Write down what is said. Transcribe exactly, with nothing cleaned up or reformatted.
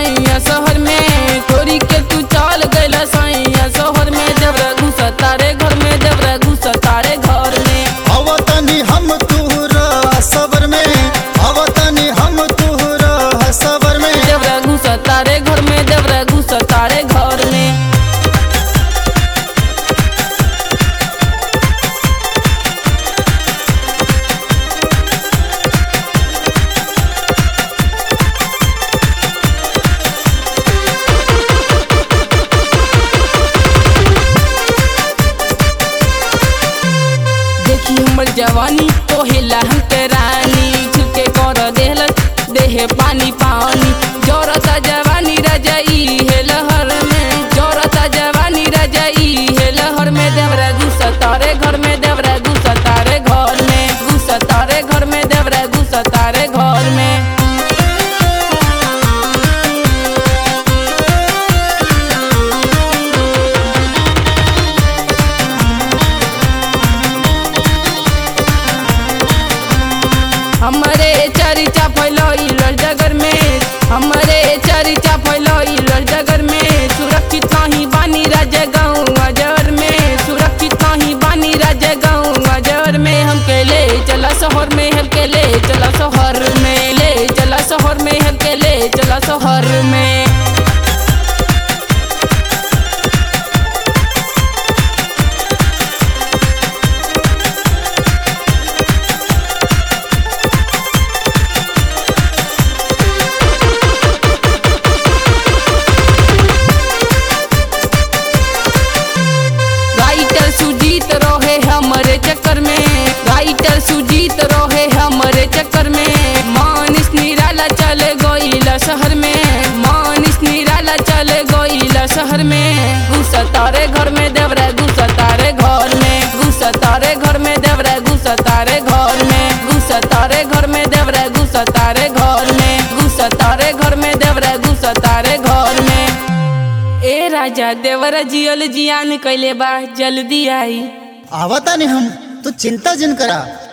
सैया शहर में, छोरी के तू चल गइला सैया शहर में। देवरा घुसा तारे घर में, देवरा घुसा तारे घर में। आवतनी हम तुहरा सबर में, आवतनी हम तुहरा सबर में। देवरा घुसा तारे घर में, देवरा घुसा तारे घर में। देखी हमर जवानी तो हिला हमके रानी, छुके कर देहल देहे पानी पानी। जोरता जवानी रजाई है लहर में, जोरता जवानी रजाई है लहर में। देवरा घुसा तारे घर में, देवरा घुसा तारे घर में, घुसा तारे घर में, देवरा घुसा तारे घर में। हमरे चर्चा फैलइल जगर में, हमरे चर्चा फैलइल जगर में। सुरक्षित नहीं बानी राजा गाँव अजर में, सुरक्षित नहीं बानी राजा गाँव अजर में। हमके ले चला शहर में, हमके ले चला शहर में, ले चला शहर में, हमके ले चला शहर में। राइटर सुजीत रहे हमरे चक्कर में, राइटर सुजीत रहे हमरे चक्कर में। मानिस निराला चले गइला शहर में, मानिस निराला चले गइला शहर में। घुसा तारे घर में, देवरा घुसा तारे घर में, घुसा तारे घर में, देवरा घुसा तारे घर में, घुसा तारे घर में, देवरा घुसा तारे घर में, घुसा तारे घर में, देवरा घुसा तारे घर में। ए राजा देवरा जियल जियान कैले बा, जल्दी आई। आवतनी हम, तू चिंता जिन करा।